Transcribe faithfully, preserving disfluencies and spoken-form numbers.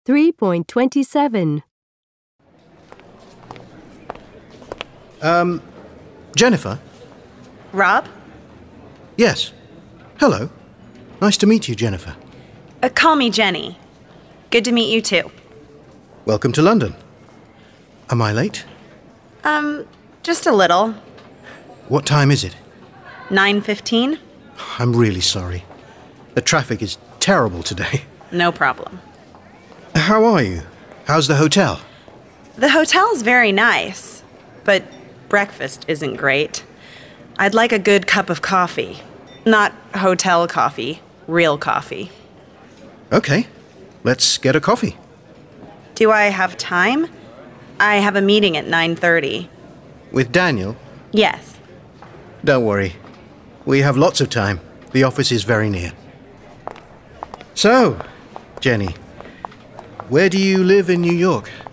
three point two seven. Um, Jennifer? Rob? Yes. Hello. Nice to meet you, Jennifer. Uh, call me Jenny. Good to meet you too. Welcome to London. Am I late? Um, just a little. What time is it? nine fifteen? I'm really sorry. The traffic is terrible today. No problem. How are you? How's the hotel? The hotel's very nice, but breakfast isn't great. I'd like a good cup of coffee. Not hotel coffee, real coffee. Okay, let's get a coffee. Do I have time? I have a meeting at nine thirty. With Daniel? Yes. Don't worry. We have lots of time. The office is very near. So, Jenny, where do you live in New York?